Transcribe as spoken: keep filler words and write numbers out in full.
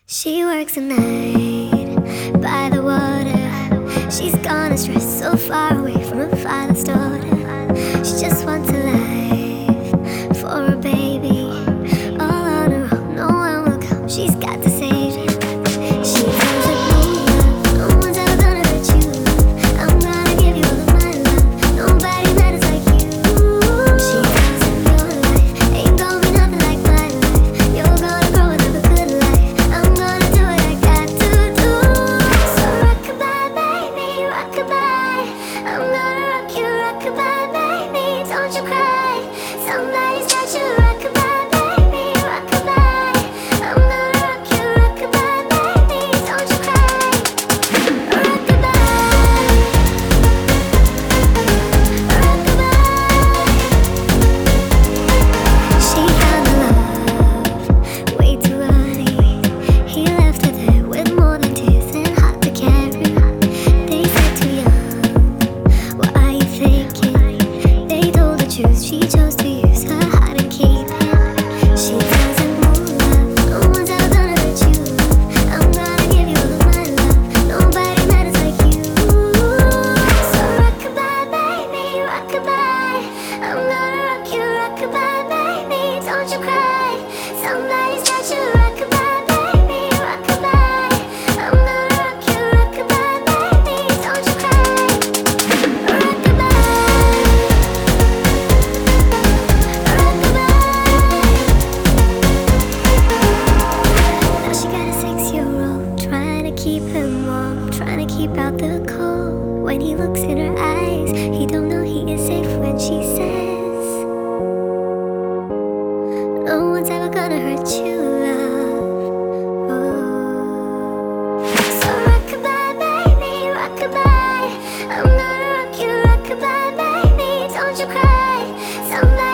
She works at night by the water. She's gone astray, so far away from her father's daughter. She just wants a life for a baby, all on her own. No one will come. She's got to save it. She feels like no love. No one's ever gonna hurt you. I'm gonna give you all of my love. Nobody matters like you. She tells him your life ain't gonna be nothing like my life. You're gonna grow and have a good life. I'm gonna do what I got to do. So rockabye, baby, rockabye. I'm gonna rock you, rockabye, baby. Don't you cry. Somebody's got you, rockabye, baby, rockabye. I'm gonna rock you, rockabye, baby. Don't you cry. Rockabye, rockabye. She found a love way too early. He left her there with more than tears and heart to carry. They said too young, what are you thinking? They told the truth, she chose to use her heart and keep it. She tells him no love, no one's ever gonna hurt you. I'm gonna give you all of my love. Nobody matters like you. So rockabye, baby, rockabye. I'm gonna rock you, rockabye, baby. Don't you cry. Somebody's got you, rockabye, baby, rockabye. I'm gonna rock you, rockabye, baby. Don't you cry. Rockabye, rockabye. Now she got a six-year-old trying to keep him warm, trying to keep out the cold. When he looks in her eyes, he don't know he is safe when she says, no one's ever gonna hurt you, love. Oh. So rockabye, baby, rockabye. I'm gonna rock you, rockabye, baby. Don't you cry. Somebody